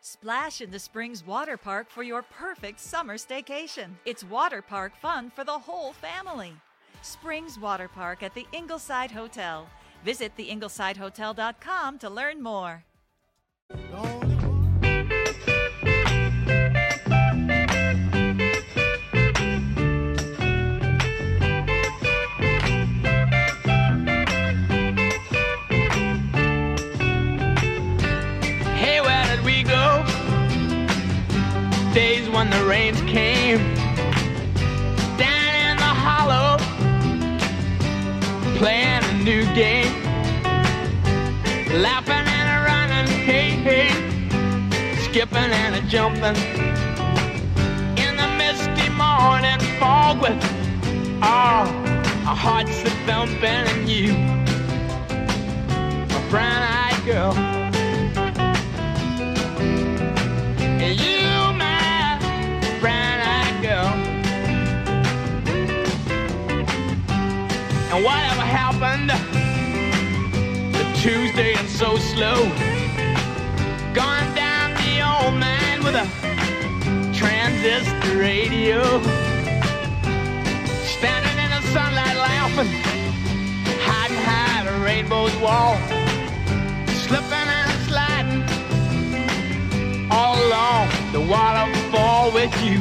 Splash in the Springs Water Park for your perfect summer staycation. It's water park fun for the whole family. Springs Water Park at the Ingleside Hotel. Visit theinglesidehotel.com to learn more. Hey, where did we go? Days when the rains came down in the hollow, playing a new game, laughing and a running, hey, hey, skipping and a jumping in the misty morning fog with our hearts a thumping, and you, a brown-eyed girl, and you, my brown-eyed girl. And whatever happened to Tuesday and so slow, gone down the old man with a transistor radio, standing in the sunlight laughing, hiding behind a rainbow's wall, slipping and sliding all along the waterfall with you,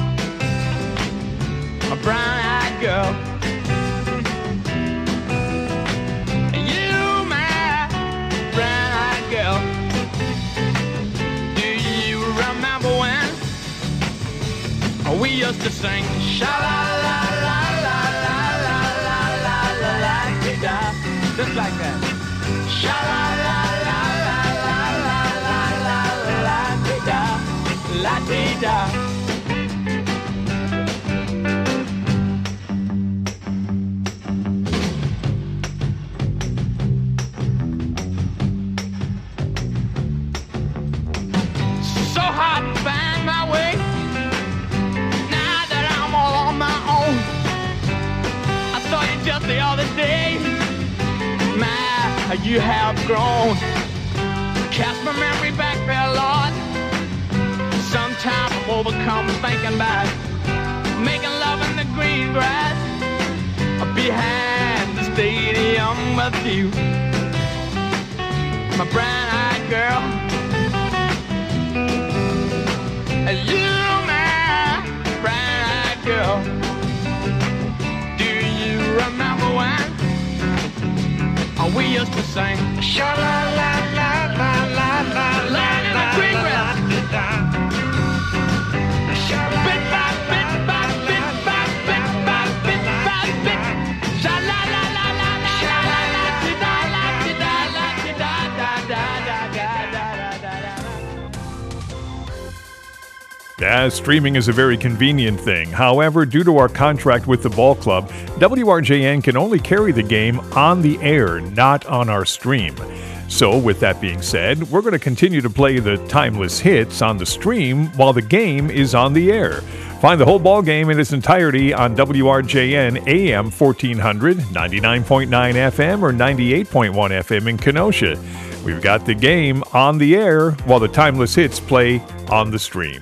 a brown-eyed girl. Girl, do you remember when we used to sing sha la la la la la la la la la la da, just like that, sha la la la la la la la la la da, la da. The other day, my, you have grown. Cast my memory back there, Lord. Sometimes I'm overcome thinking about making love in the green grass behind the stadium with you, my brown-eyed girl. You, my brown-eyed girl. Remember when we used to sing sha la la la la la la la in the green grass, bit by bit by bit by bit by bit by bit, sha la la la la la la la da la da la da da da da da. Yeah, streaming is a very convenient thing. However, due to our contract with the ball club, WRJN can only carry the game on the air, not on our stream. So, with that being said, we're going to continue to play the timeless hits on the stream while the game is on the air. Find the whole ball game in its entirety on WRJN AM 1400, 99.9 FM, or 98.1 FM in Kenosha. We've got the game on the air while the timeless hits play on the stream.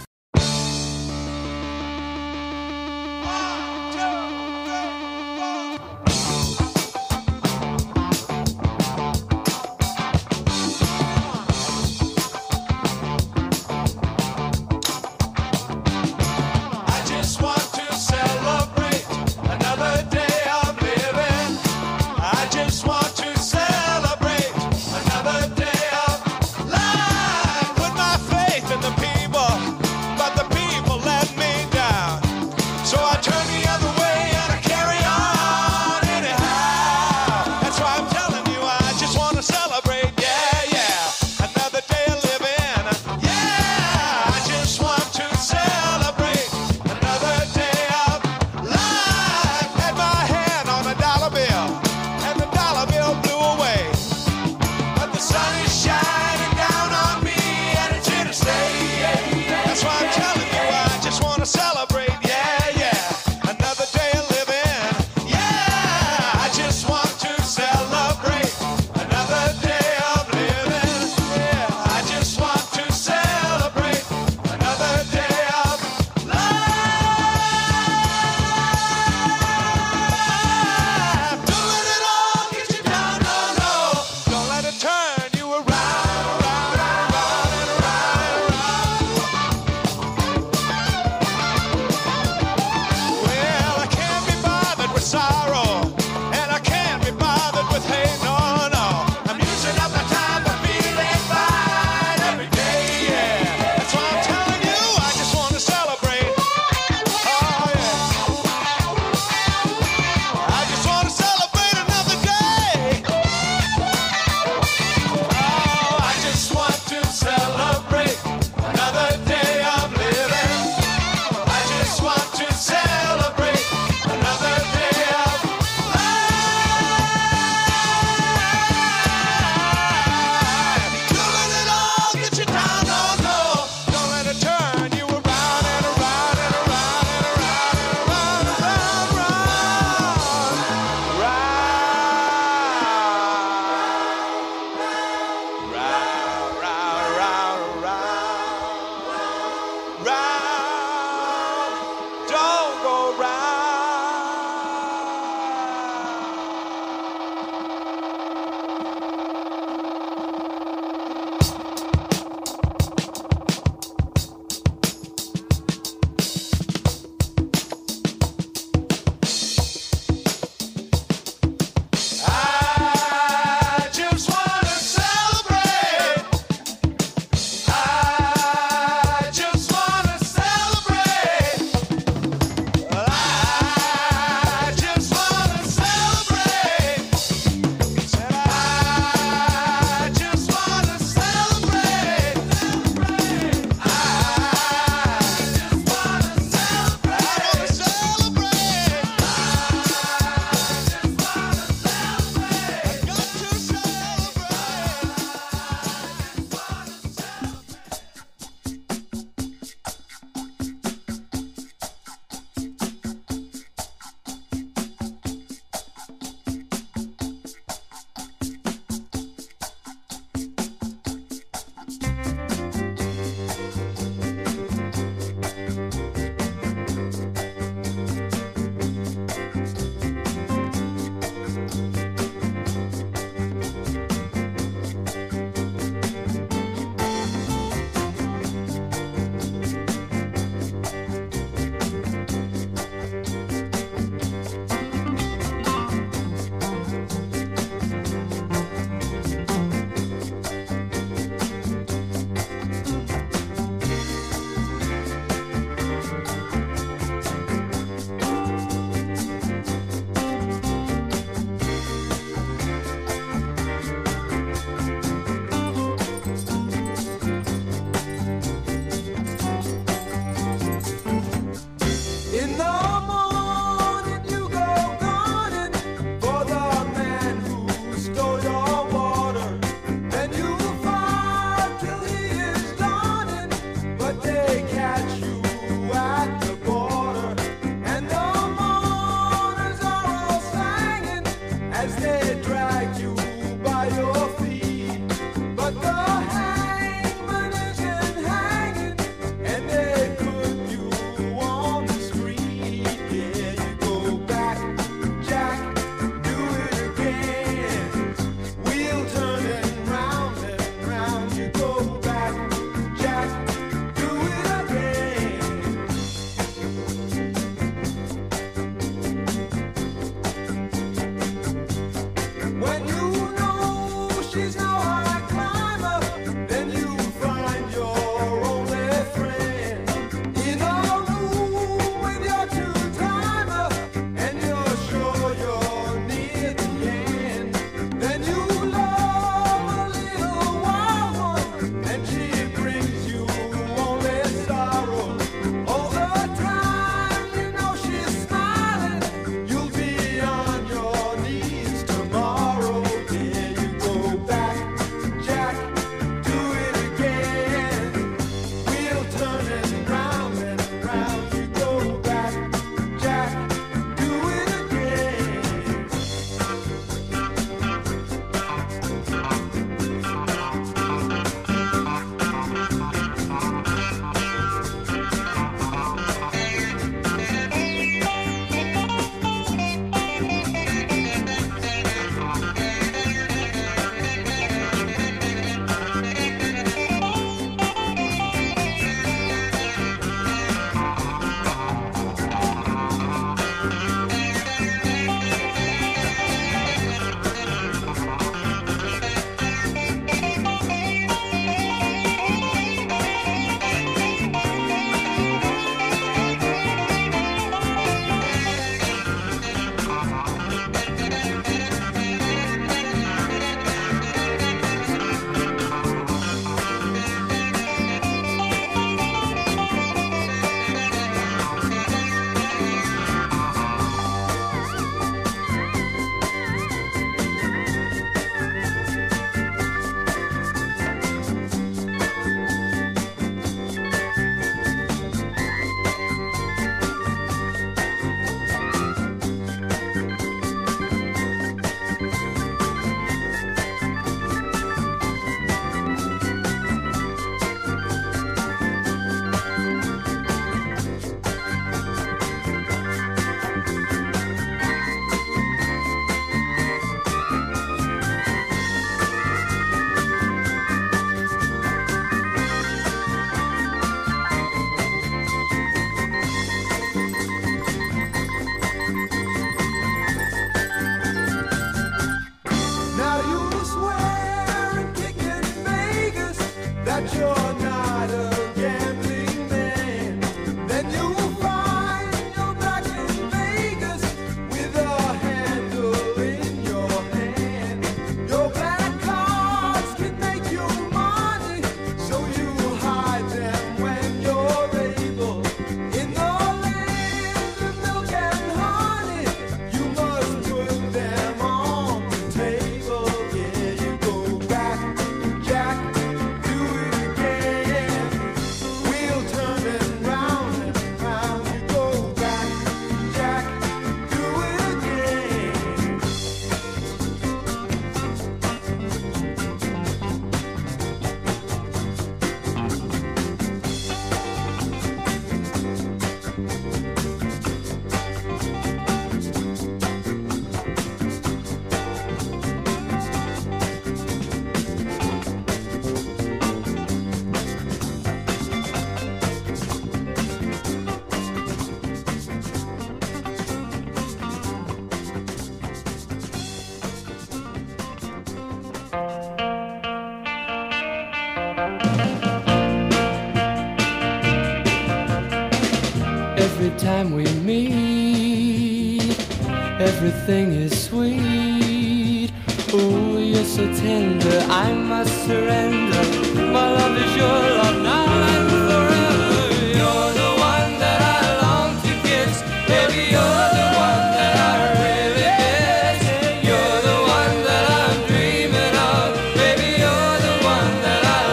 Every time we meet, everything is sweet. Oh, you're so tender, I must surrender. My love is your love now and forever. You're the one that I long to kiss. Baby, you're the one that I really miss. You're the one that I'm dreaming of. Baby, you're the one that I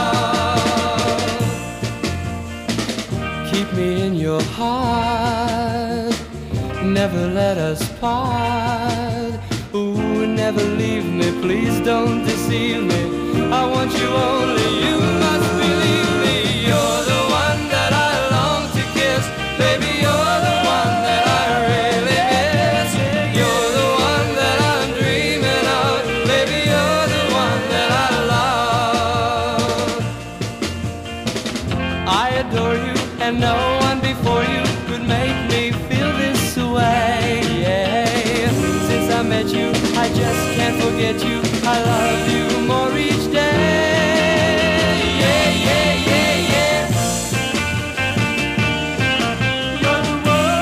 love. Keep me in your heart, never let us part. Ooh, never leave me, please don't deceive me. I want you only, you must believe me. You're the one that I long to kiss. Baby, you're the one that I really miss. You're the one that I'm dreaming of. Baby, you're the one that I love. I adore you, and no one before you could make me feel this way. Yeah. Since I met you, I just can't forget you. I love you more each day. Yeah, yeah, yeah, yeah. You're the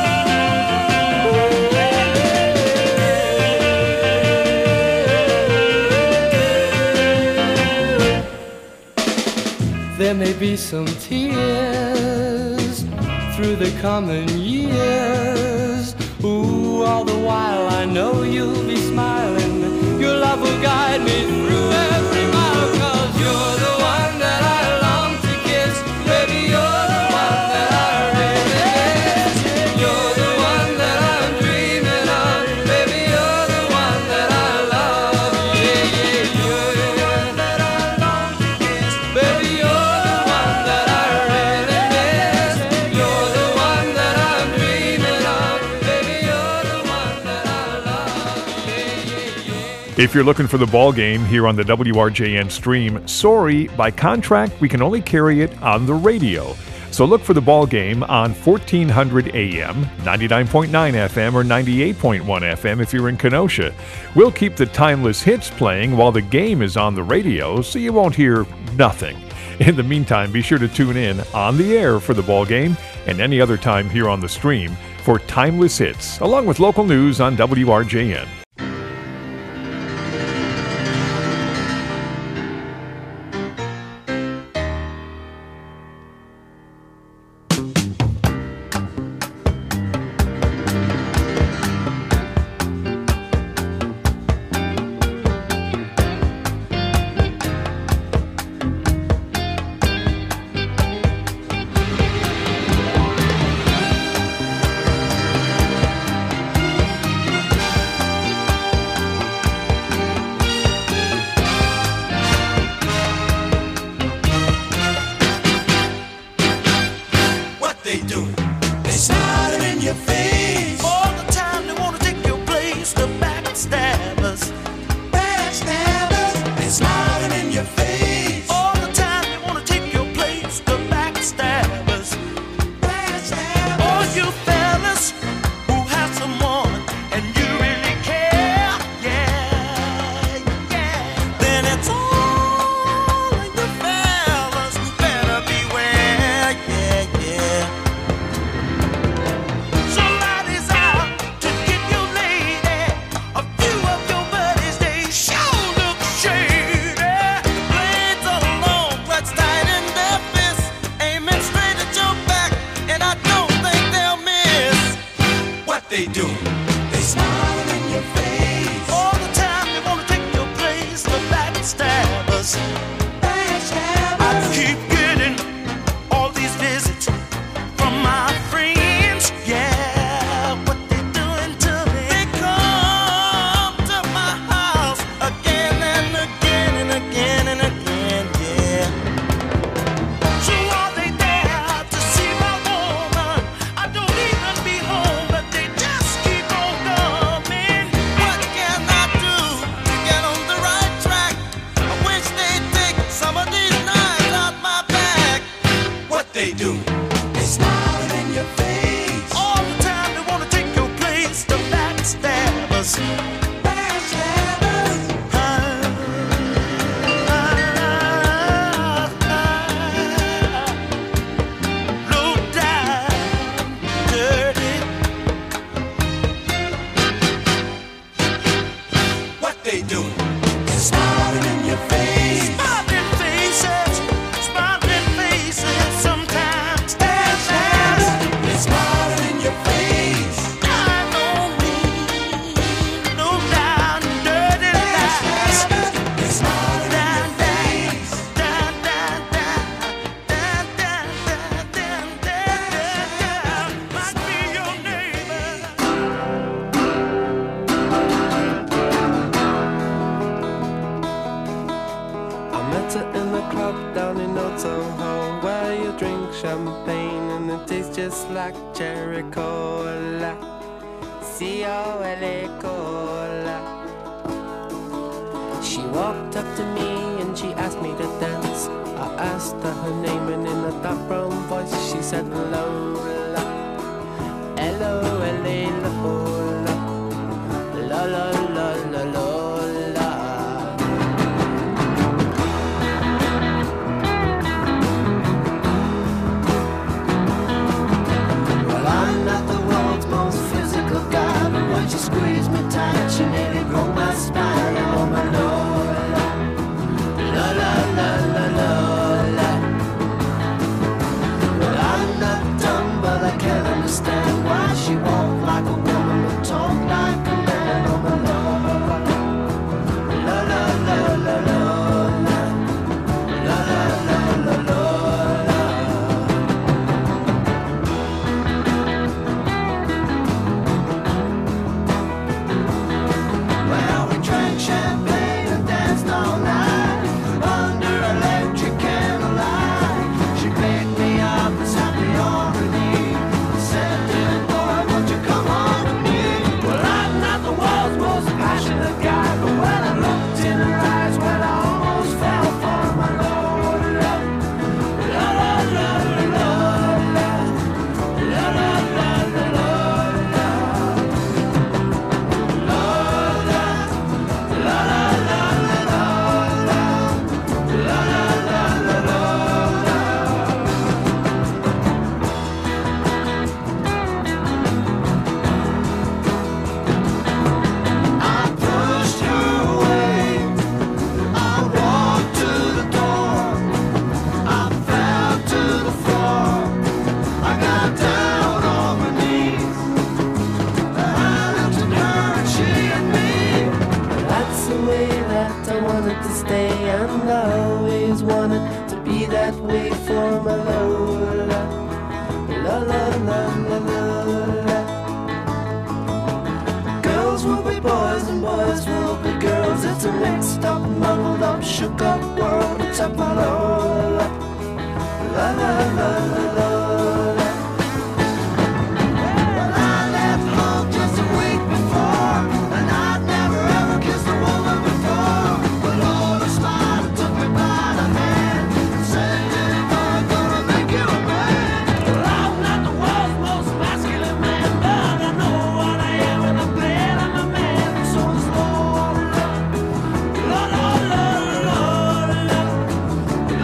one. There may be some tears through the coming years. Ooh, all the while I know you'll be smiling. Your love will guide me through every mile. 'Cause you're the one that I long to kiss. Baby, you're the one that I really miss. You're the one that I'm dreaming of. Baby, you're the one that I love. Yeah, yeah, you're the one that I long to kiss. Baby, you're the one that I really miss. You're the one that I'm dreaming of. Baby, you're the one that I love. Yeah, yeah, yeah. If you're looking for the ball game here on the WRJN stream, sorry, by contract, we can only carry it on the radio. So look for the ball game on 1400 AM, 99.9 FM, or 98.1 FM if you're in Kenosha. We'll keep the timeless hits playing while the game is on the radio, so you won't hear nothing. In the meantime, be sure to tune in on the air for the ball game and any other time here on the stream for timeless hits, along with local news on WRJN. champagne and it tastes just like cherry cola. C-O-L-A cola. She walked up to me and she asked me to dance. I asked her her name and in a dark brown voice she said Lola. L-O-L-A Lola. La la la la Lola. Well, I'm not the world's most physical guy, but when she squeezed me tight, she nearly broke my spine. Oh my Lola, la la la la Lola. Well, I'm not dumb, but I can't understand why she walked like a woman but talk like a man. Oh my Lola, la la la la Lola, la la la la Lola. Well, we drank champagne and danced all night under electric candlelight. She picked me up and sat me on her knee. Said, "Dear boy, won't you come home with me?" Well, I'm not the world's most passionate guy, but when I looked in her eyes, well, I almost fell for my Lola. La la la la la, la la la la la. I pushed her away. I walked to the door. I fell to the floor. I got down on my knees. I looked at her and she at me. That's the way that I wanted to stay, and I always wanted to be that way for my Lola. La la la la la la. Girls will be boys and boys will be girls. It's a mixed up, muddled up, shook up world. Except my Lola. La la la la la. Well, I left home just a week before, and I'd never ever kissed a woman before. But Lola smiled and took me by the hand and said, "Dear boy, I'm gonna make you a man." Well, I'm not the world's most masculine man, but I know what I am and I'm glad I'm a man. So it's Lola, la la la la la,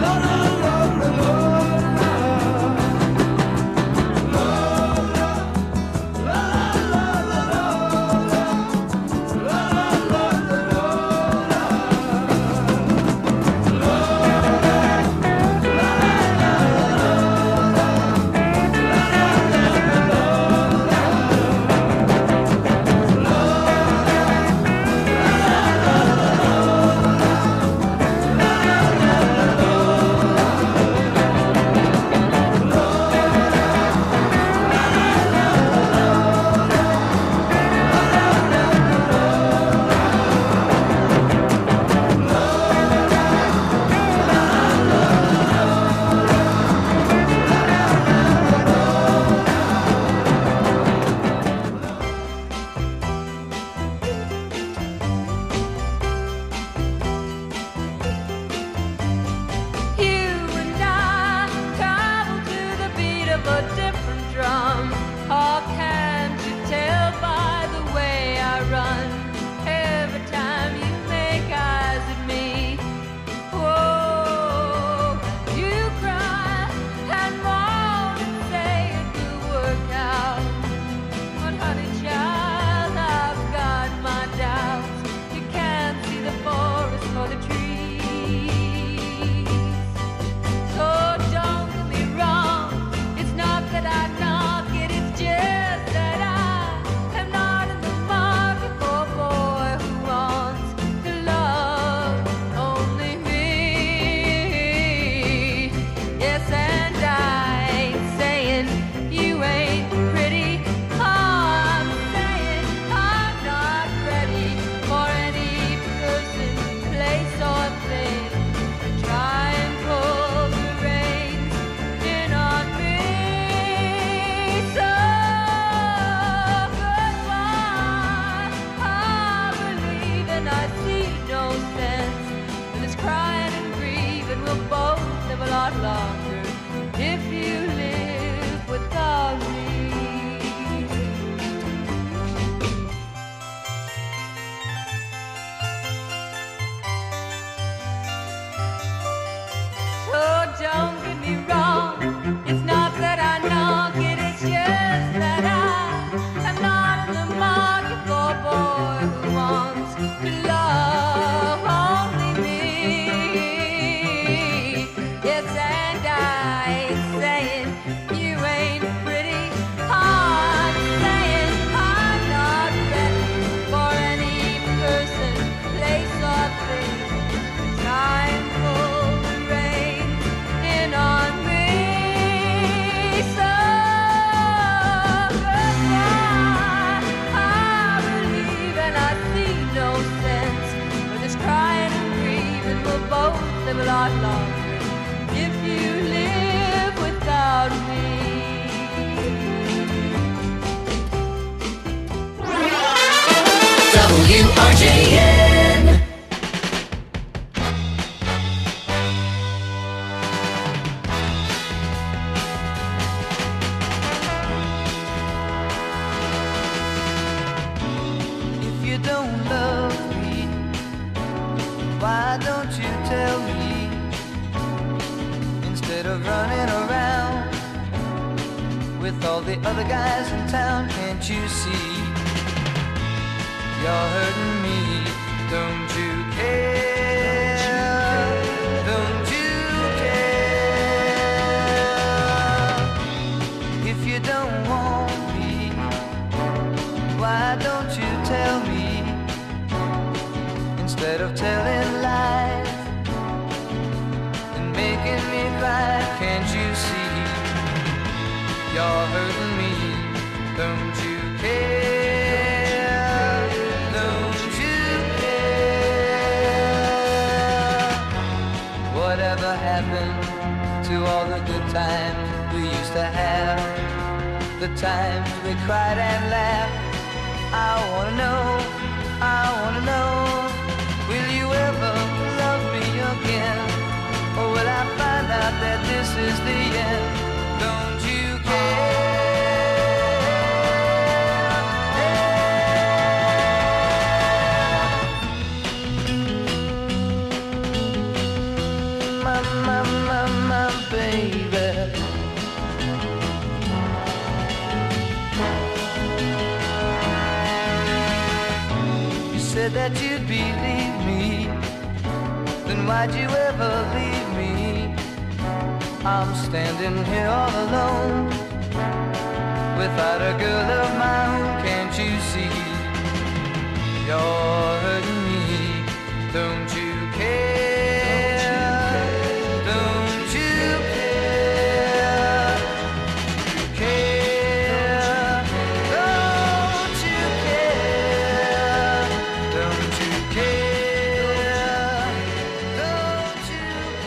WRJN. If you don't love me, why don't you tell me? Instead of running around with all the other guys in town, can't you see? You're hurting me, don't you care? Don't you care? If you don't want me, why don't you tell me? Instead of telling lies and making me cry, can't you see? You're hurting me, don't you care? Don't you care? Whatever happened to all the good times we used to have? The times we cried and laughed. I wanna know, will you ever love me again? Or will I find out that this is the end? Don't you my baby. You said that you'd believe me, then why'd you ever leave me? I'm standing here all alone, without a girl of my own, can't you see? You're hurting me, don't you care? Don't you care? Care? Don't you care? Don't you care? Don't you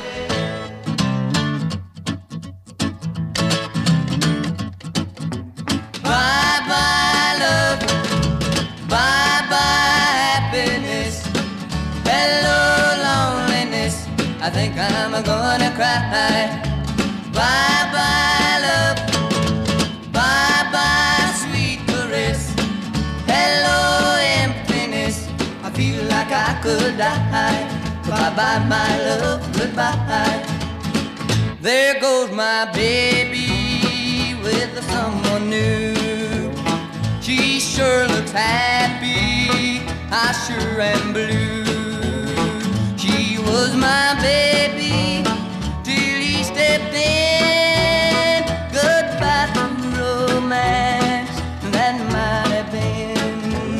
care? Bye bye love, bye bye happiness, hello loneliness, I think I'm gonna cry. Bye bye love, bye bye sweet caress, hello emptiness, I feel like I could die. Bye bye my love, goodbye. There goes my baby with someone new. She sure looks happy, I sure am blue. She was my baby till he stepped in. Goodbye to romance, that might have been.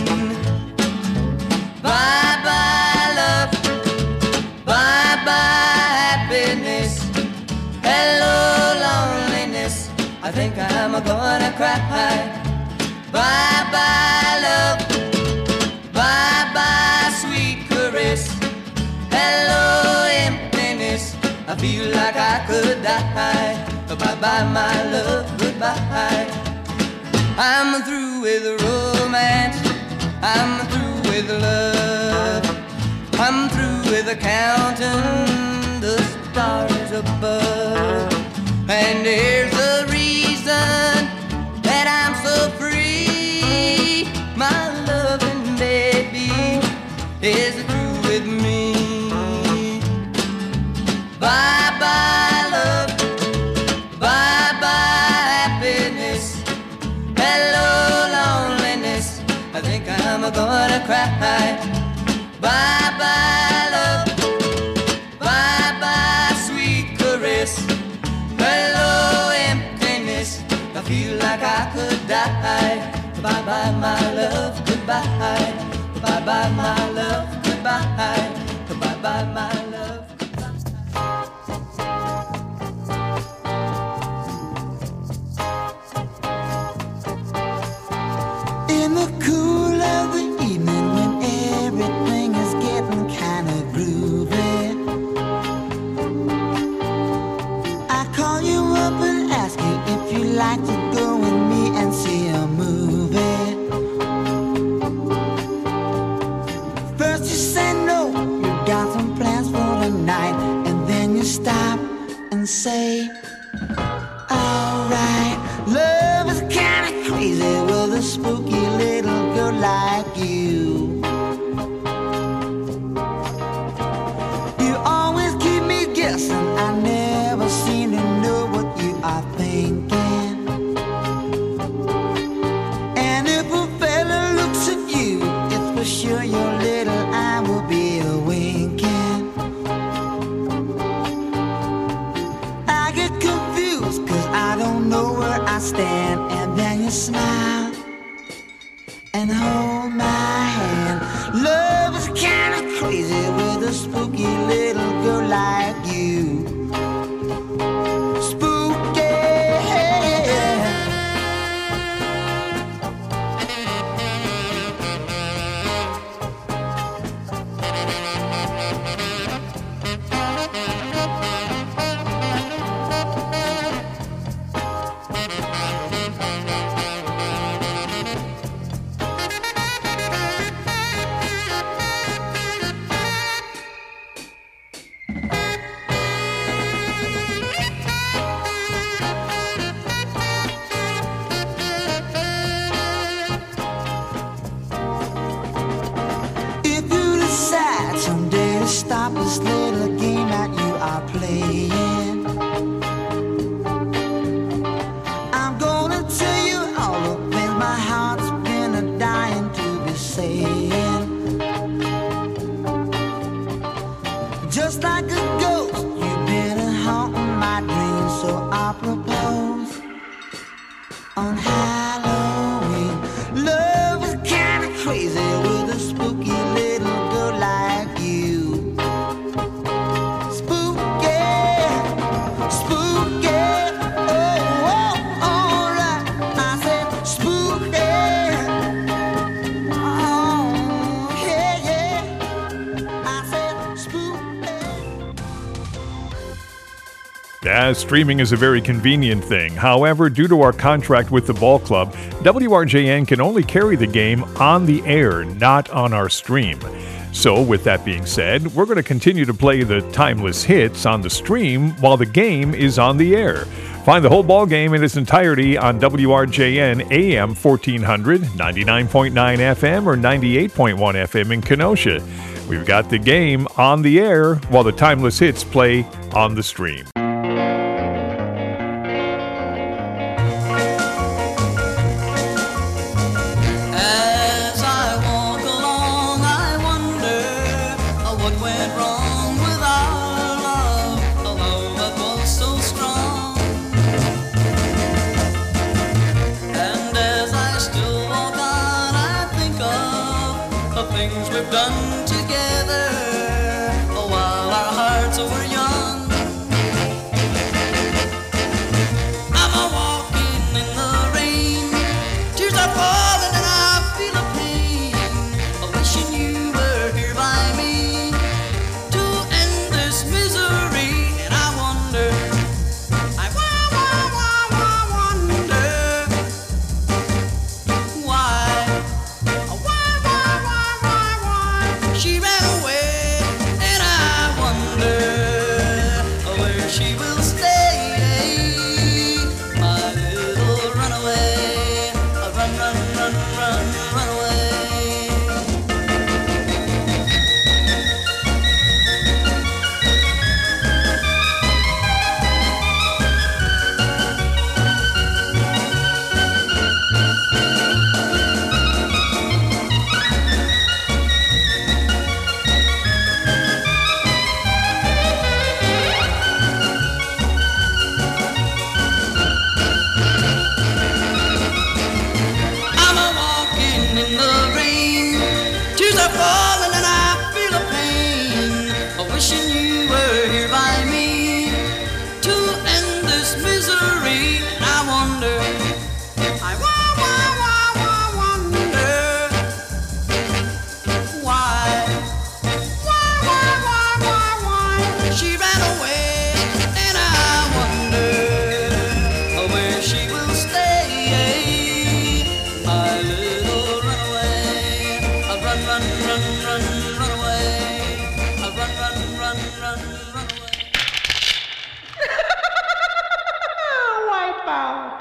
Bye bye love, bye bye happiness, hello loneliness, I think I'm gonna cry. Bye bye love, bye bye sweet caress, hello emptiness, I feel like I could die. Bye bye my love, goodbye. I'm through with romance, I'm through with love, I'm through with counting the stars above. And here's the reason that I'm so free, my loving baby is through with me. Bye bye love, bye bye happiness, hello loneliness, I think I'm gonna cry. Bye bye love, bye bye sweet caress, hello emptiness, I feel like I could die. Bye bye my love, goodbye. Bye bye my love, goodbye. Bye bye my love. In the cool of the evening when everything is getting kind of groovy, I call you up and ask you if you'd like to go with me and see a movie. and say, alright, love is kinda crazy with a spooky little girl like you. You always keep me guessing, I never seem to know what you are thinking. And if a fella looks at you, it's for sure your little eye will be a winking. I get confused cause I don't know where I stand. And then you smile and hold my hand. Love is kinda crazy with a spooky little girl like you. Spooky. If you decide someday to stop this little game that you are playing, I'm gonna tell you all the things my heart's been a dying to be saying. Just like a ghost, you've been haunting my dreams, so I propose on Halloween. Love is kinda crazy with a spooky little girl like you. Spooky, spooky, oh, oh, alright. I said spooky, oh, yeah, yeah. I said spooky. Streaming is a very convenient thing. However, due to our contract with the ball club, WRJN can only carry the game on the air, not on our stream. So, with that being said, we're going to continue to play the timeless hits on the stream while the game is on the air. Find the whole ball game in its entirety on WRJN AM 1400, 99.9 FM, or 98.1 FM in Kenosha. We've got the game on the air while the timeless hits play on the stream. As I walk along, I wonder what went wrong with our love, a love that was so strong. And as I still walk on, I think of the things we've done together while our hearts were young. I'm a walking in the rain, tears are falling and I feel a pain, wishing you were here by me to end this misery. And I wonder, I wonder why she ran away. And I wonder where she will stay, my little runaway. Run, run, run, run, run away. I'm a walking in the rain, tears are falling and I feel a pain, wishing you were here by me to end this misery. And I wonder, I wonder why she ran away. And I wonder where she will stay, my little runaway. Run, run, run, run, run away. Run, run, run, run, run away. about.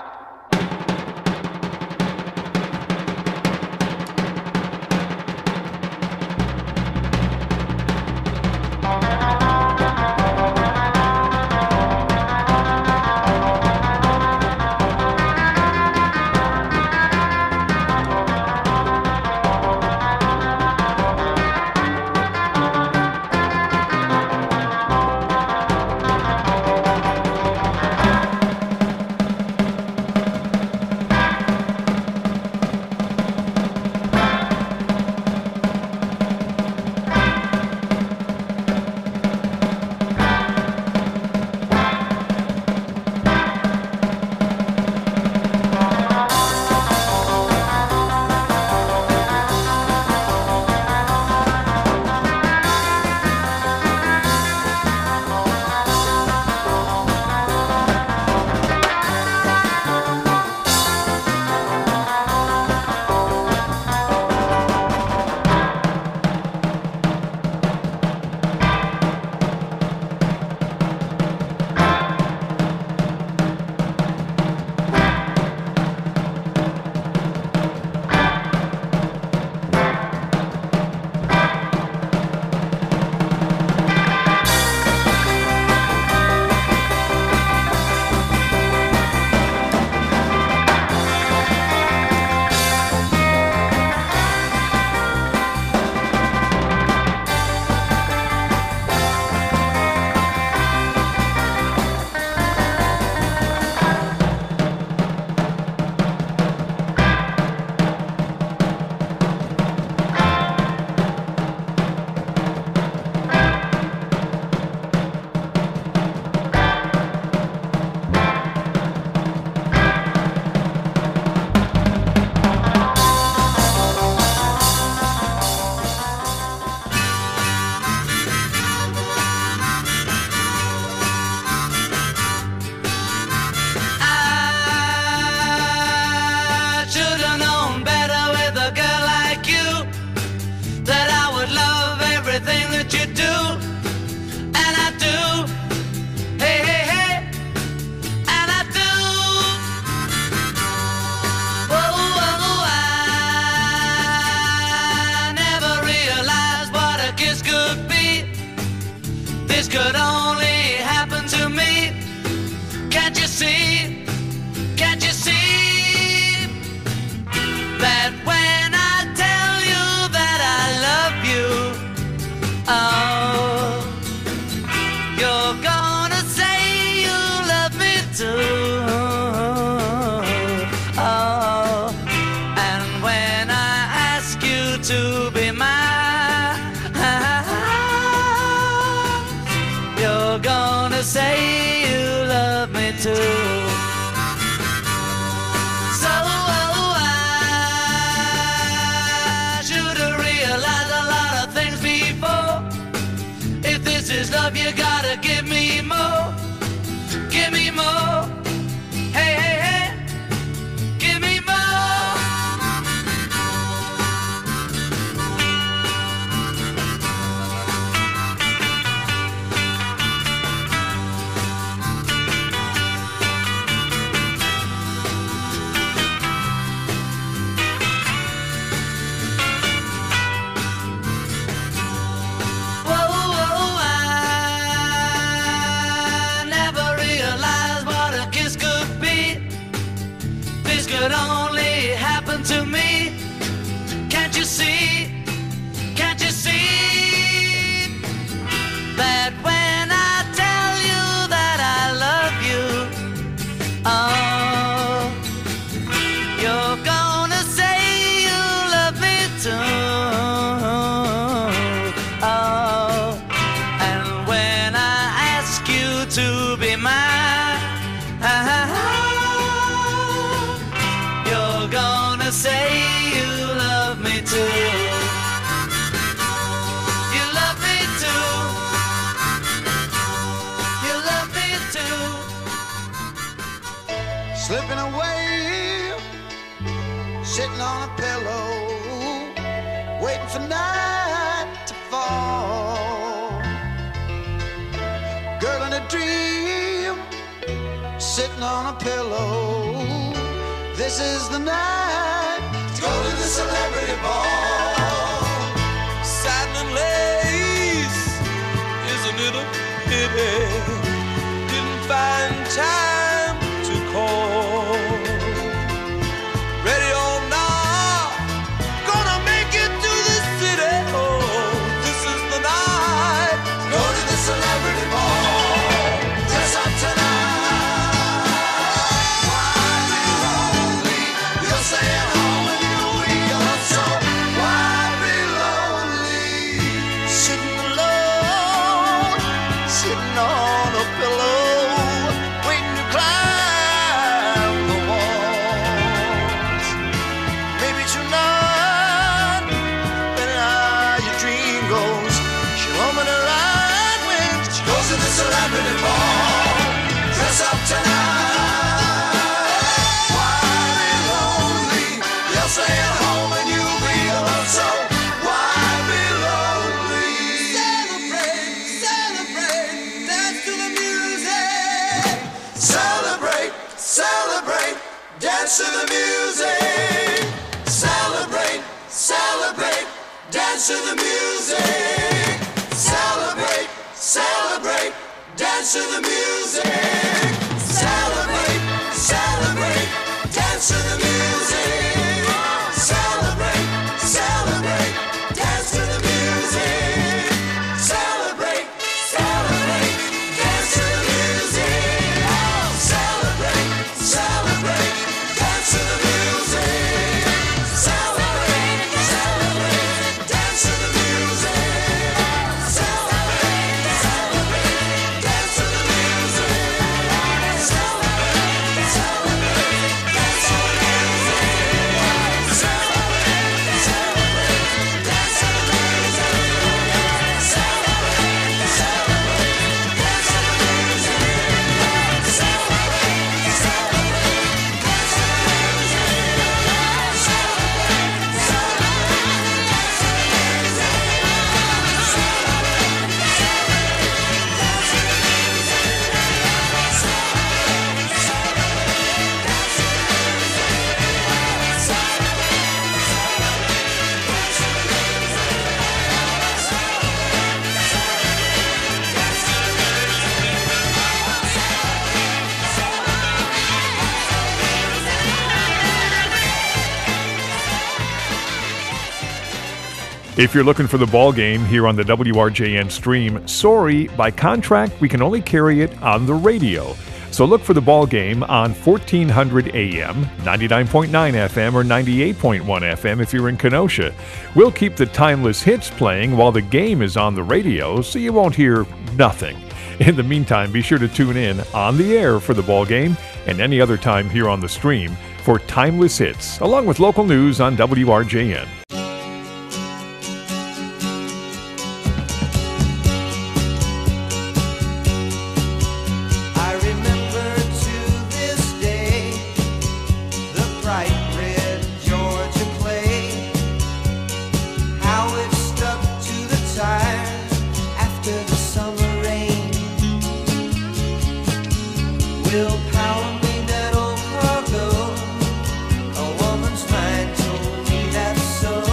could only happen to me. Can't you see? Can't you see that when I tell you that I love you, oh, you're gonna say you love me too. Oh, and when I ask you to be mine, you're gonna say you love me too. So I should have realized a lot of things before. If this is love, you gotta give me more. Give me more. Hey, hey, hey. Give me more. Whoa, I never realized what a kiss could be. This could only happen to me. Can't you see? Can't you see that when I tell you that I love you, oh, you're gonna say you love me too. Oh, and when I ask you to be mine, you're gonna say you love me too. You love me too. You love me too. Slipping away, sitting on a pillow, waiting for night to fall. Girl in a dream, sitting sitting on a pillow. This is the night to go to the celebrity ball. Satin and lace, isn't it a pity? Didn't find time to call. Ready or not, gonna make it to the city. Oh, this is the night to Go to the celebrity ball. Dress up tonight. Why be lonely? You'll stay at home and you'll be alone. So why be lonely? sitting alone, sitting on a pillow, waiting to climb the walls. Maybe tonight, when your dream goes, she'll open her eyes when she Goes to the celebrity ball. Dress up tonight. Why be lonely? You'll stay at home and you'll be alone. So why be lonely? celebrate, celebrate, dance to the music. Celebrate, celebrate, dance to the music. Celebrate, celebrate, dance to the music. Celebrate, celebrate, dance to the music. Celebrate, celebrate, dance to the music. Celebrate, celebrate, dance to the music. Celebrate, celebrate, dance to the music. Celebrate, celebrate, dance to the music. Celebrate, celebrate, dance to the music. Celebrate, celebrate, dance to the music. Celebrate, celebrate, dance to the music. Celebrate, celebrate, dance to the music. Celebrate, celebrate, dance to the music. Celebrate, celebrate, dance to the If you're looking for the ball game here on the WRJN stream, sorry, by contract, we can only carry it on the radio. So look for the ball game on 1400 AM, 99.9 FM, or 98.1 FM if you're in Kenosha. We'll keep the timeless hits playing while the game is on the radio, so you won't hear nothing. In the meantime, be sure to tune in on the air for the ball game and any other time here on the stream for timeless hits, along with local news on WRJN. I remember to this day the bright red Georgia clay, how it stuck to the tires after the summer rain. Willpower made that old car go. A woman's mind told me that's so.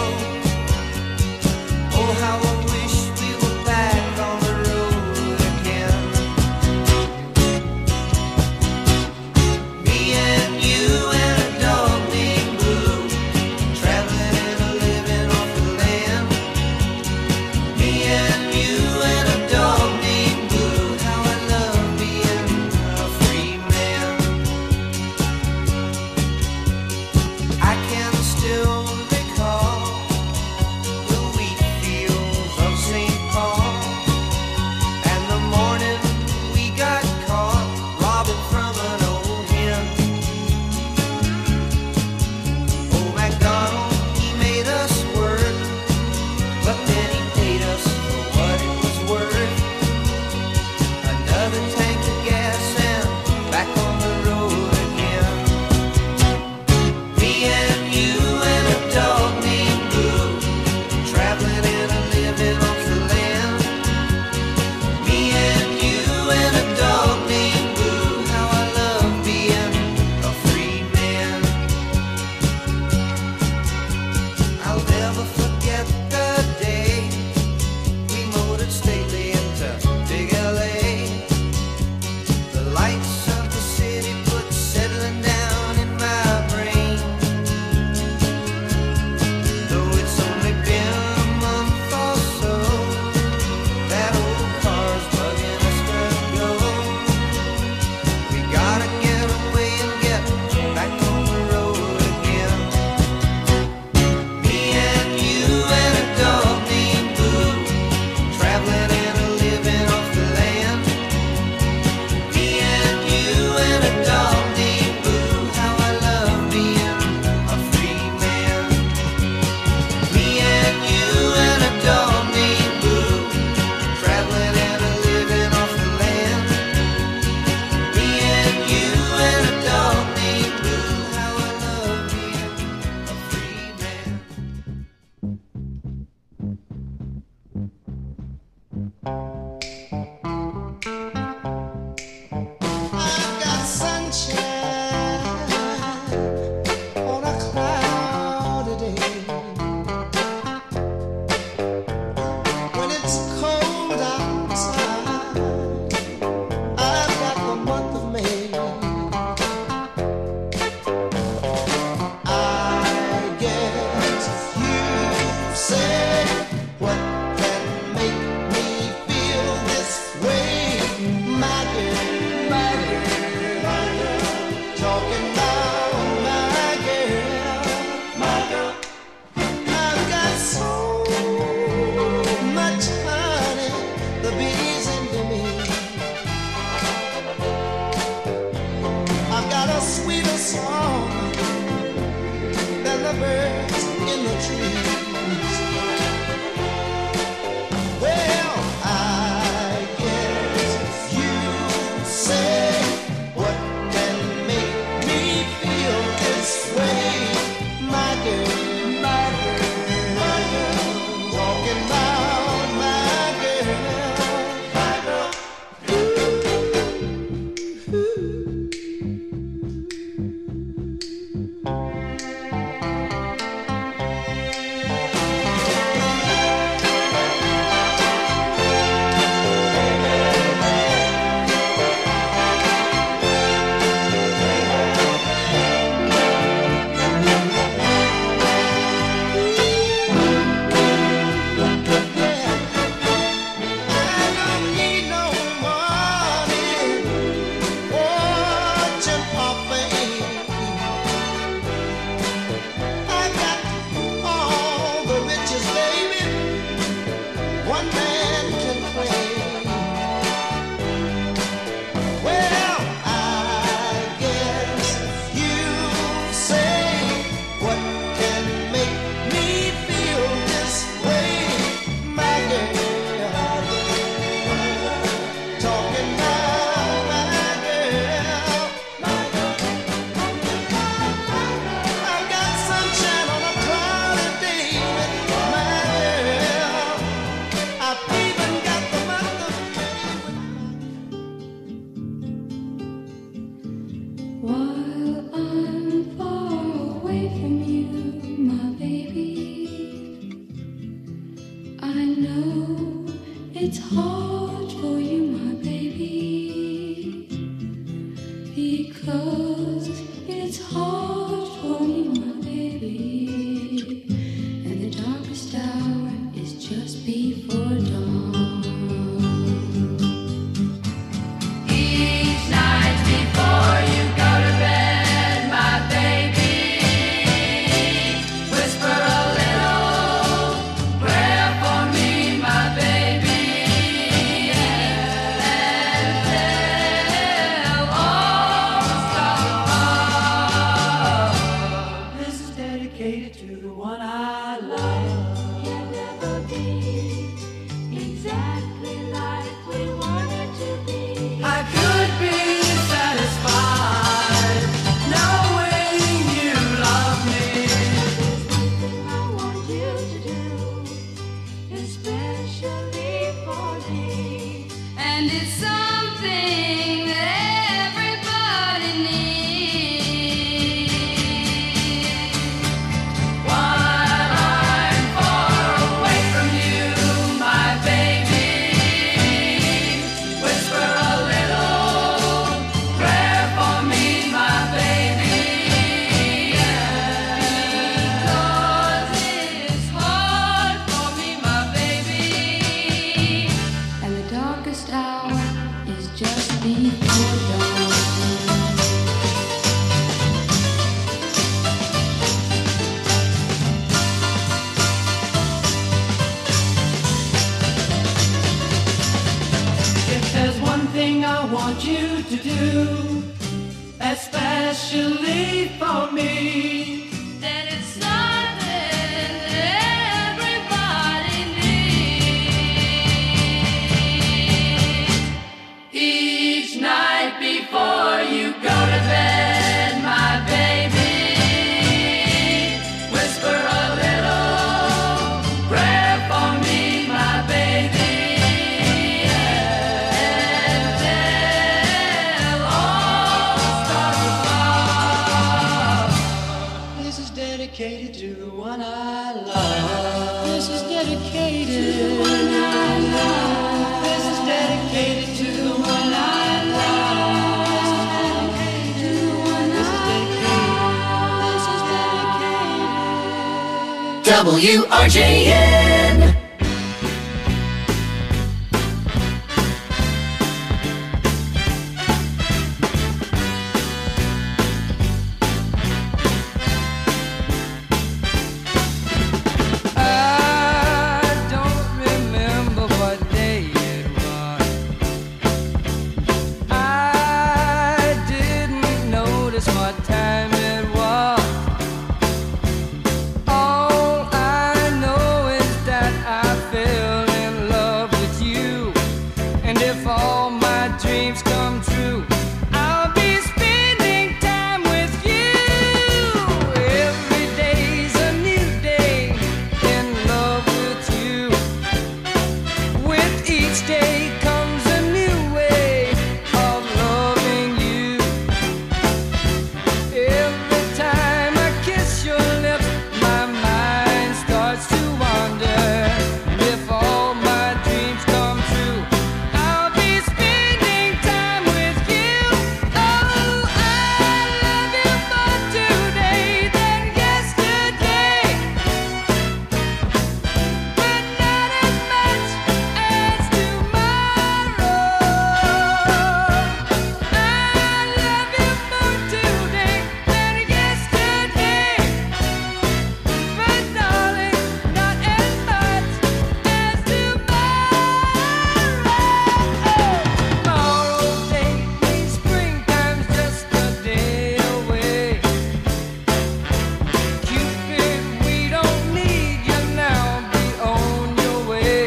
sweeter song than the birds in the trees. Well, I guess you say, what can make me feel this way, my girl, my girl, my girl, talking about my girl, my girl. While I'm far away from you, my baby, I know it's hard for you, my baby, because it's hard for me, my baby, and the darkest hour is just before dawn. Each night before you go to bed, my baby, whisper a little prayer for me, my baby, and tell all the stars above. This is dedicated to the one I love. You'll never be exactly like we wanted to be. I could be satisfied knowing you love me. There's one thing I want you to do, especially for me. And it's something that everybody needs. While I'm far away from you, my baby, whisper a little prayer for me, my baby, because it's hard for me, my baby, and the darkest hour is just before dawn. If there's one thing I want you to do, especially for me, then it's something that everybody needs. Each night before you go to bed, my baby, whisper a little prayer for me, my baby, and tell all the stars above. This is dedicated to the one I love. This is dedicated to the one I love. This is dedicated to the one I love. This is dedicated to the one I love. This is dedicated. WRJN. I don't remember what day it was. I didn't know notice what time it was. All I know is that I fell in love with you, and if all my dreams come true, I'll be spending time with you. Every day's a new day in love with you. With each day comes a new way of loving you. Every time I kiss your lips, my mind starts to wander. And if all my dreams come true, I'll be spending time with you. Oh, I love you more today than yesterday, but not as much as tomorrow. I love you more today than yesterday, but darling, not as much as tomorrow. Tomorrow's day means springtime's just a day away. Cupid, we don't need you now, be on your way.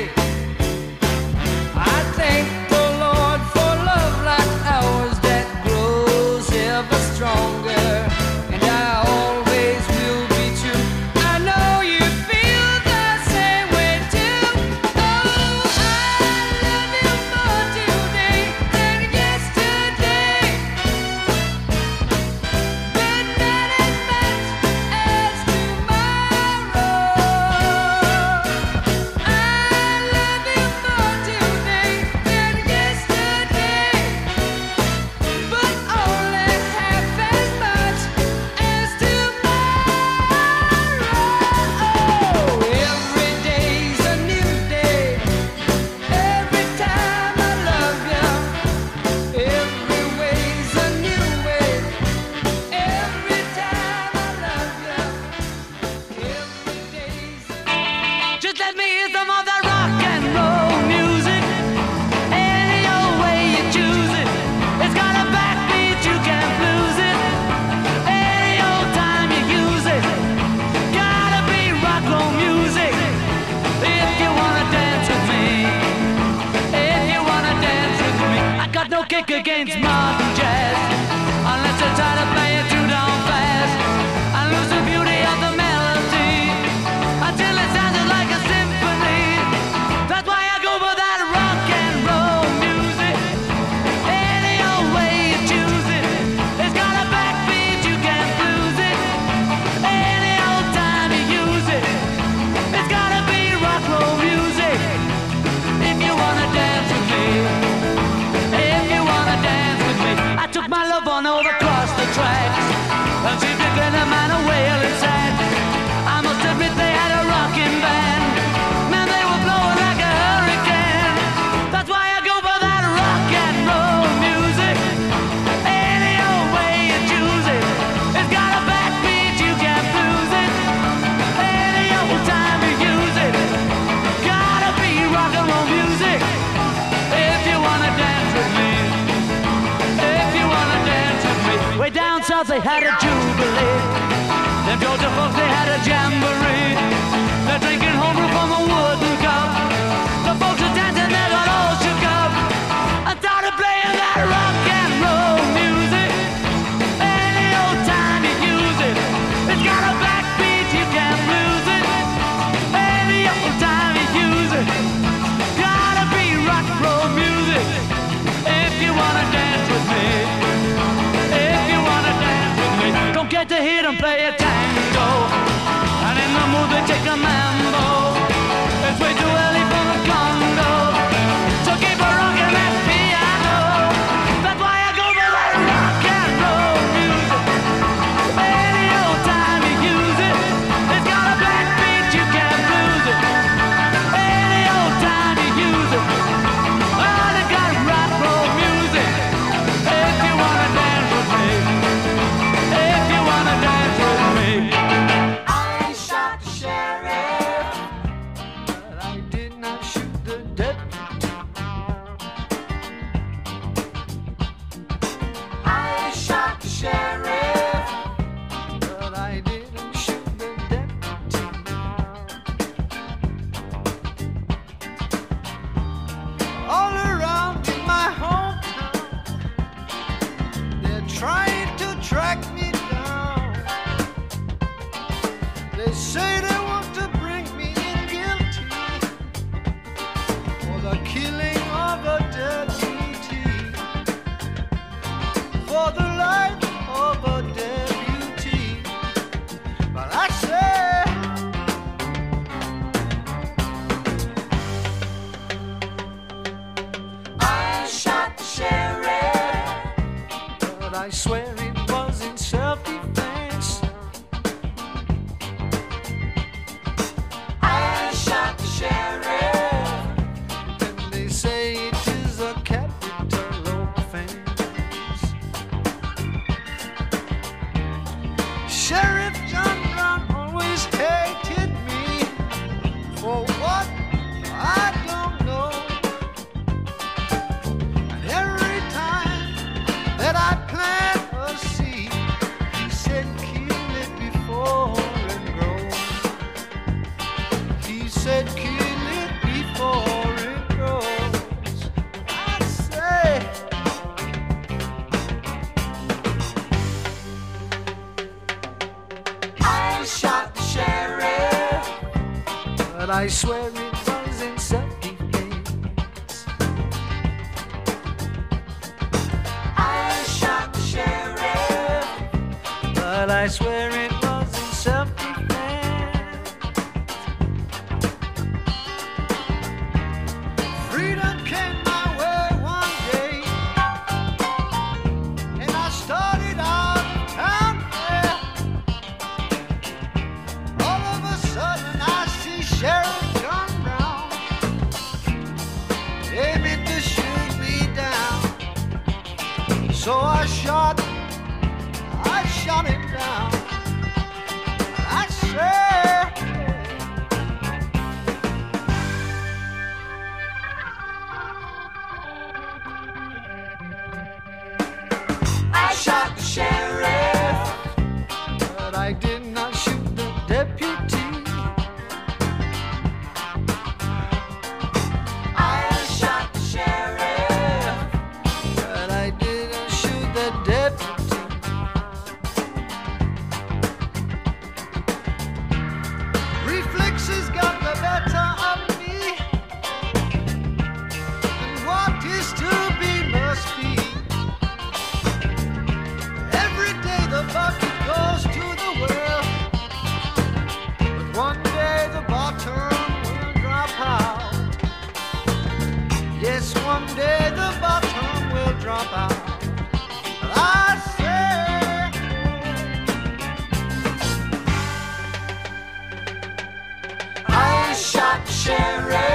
I thank the Lord for love like ours that grows ever stronger, and I always will be true. I know you feel the same way too. Oh, I love you more today than yesterday, but not as much as tomorrow. I love you more today than yesterday, but only half as much as tomorrow. Every day's a new day. Every time I love you, every way's a new way. Every time I love you, every day's a Just let me hear some of that rock and roll music. Any old way you choose it. It's got a backbeat, you can't lose it. Any old time you use it. Gotta be rock roll music. If you wanna dance with me. If you wanna dance with me. I got no kick against modern jazz, unless you try to play it too darn fast. I lose the beauty of the melody until it sounded like a symphony. That's why I go for that rock and roll music. Any old way you choose it. It's got a backbeat, you can't lose it. Any old time you use it. It's gotta be rock roll music. If you wanna dance with me. If you wanna dance with me. I took my love on over across the tracks, and she took a man away inside. I must admit they had a rocking band. Man, they were blowing like a hurricane. That's why I go for that rock and roll music. Any old way you choose it. It's got a backbeat, you can't lose it. Any old time you use it. Gotta be rock and roll music. If you wanna dance with me. If you wanna dance with me. Way down south they had a jubilee. Them Georgia folks they had a jamboree. They're drinking homebrew from a wooden cup. The folks are dancing, they got all shook up. I started playing that rock and roll music. Any old time you use it. It's got a backbeat, you can't lose it. Any old time you use it. Gotta be rock and roll music. If you wanna dance with me. If you wanna dance with me. Don't get to hear them play a tango, and in the mood they take a mambo. It's way too Sheriff John Brown always hated me for what I don't know. And every time that I plant a seed, he said, kill it before it grows. He said, kill it before it grows. I say, I shot the sheriff, but I swear it was in self-defense. I shot the sheriff, but I swear it was in self-defense. Freedom came my way one day, and I started out of town there. All of a sudden I see Sheriff John Brown aiming to shoot me down. So I shot him down. I said, I shot the sheriff, but I did not shoot the deputy. I shot the sheriff, but I didn't shoot the deputy. Reflexes got the better of me, and what is to be must be. Every day the bucket goes to the well, but one day the bottom will drop out. Yes, one day the bottom will drop out. I say, I shot the sheriff,